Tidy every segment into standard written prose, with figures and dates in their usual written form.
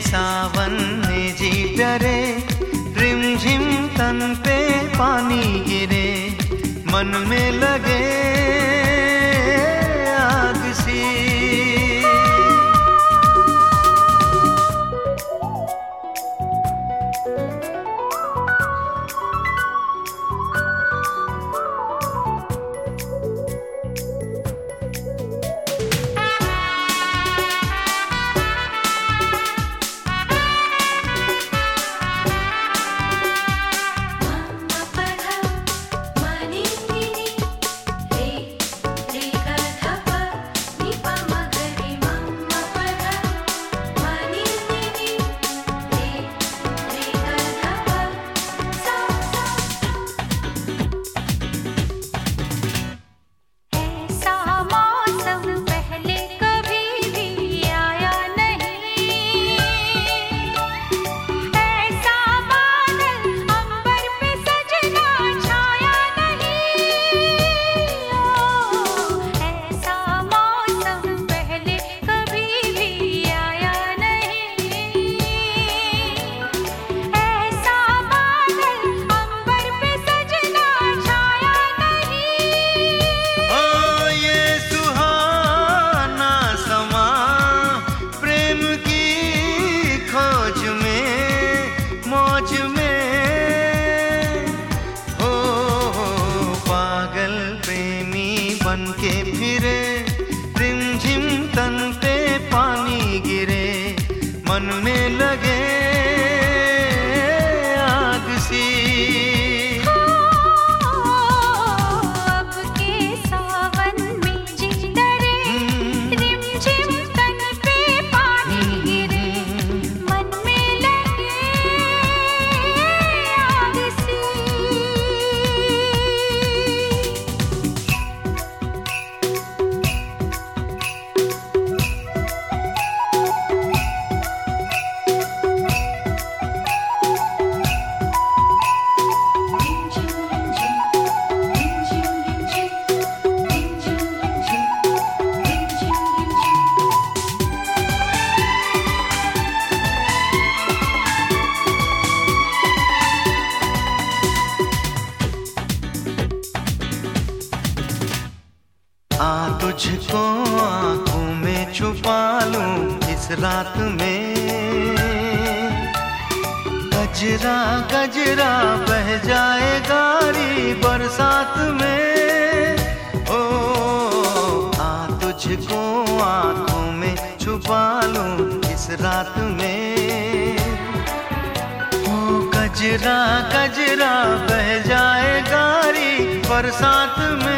सावन में जी डरे, रिमझिम तन पे पानी गिरे, मन में लगे आग सी। बन के फिरे, रिमझिम तन पे पानी गिरे, मन में लगे आग सी। अब के सावन में जी डरे, रिमझिम तन पे पानी गिरे, मन में लगे आग सी। तुझको आँखों में छुपा लूं इस रात में, गजरा गजरा बह जाए गारी बरसात में। ओ तुझको आँखों में छुपा लूं इस रात में, ओ गजरा गजरा बह जाए गारी बरसात में।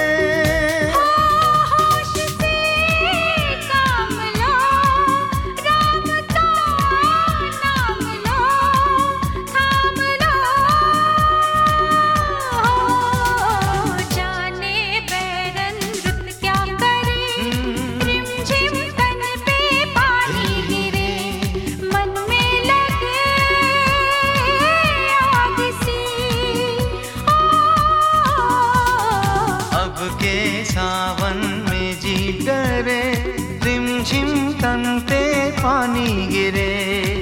के सावन में जी डरे, रिमझिम तन पे पानी गिरे।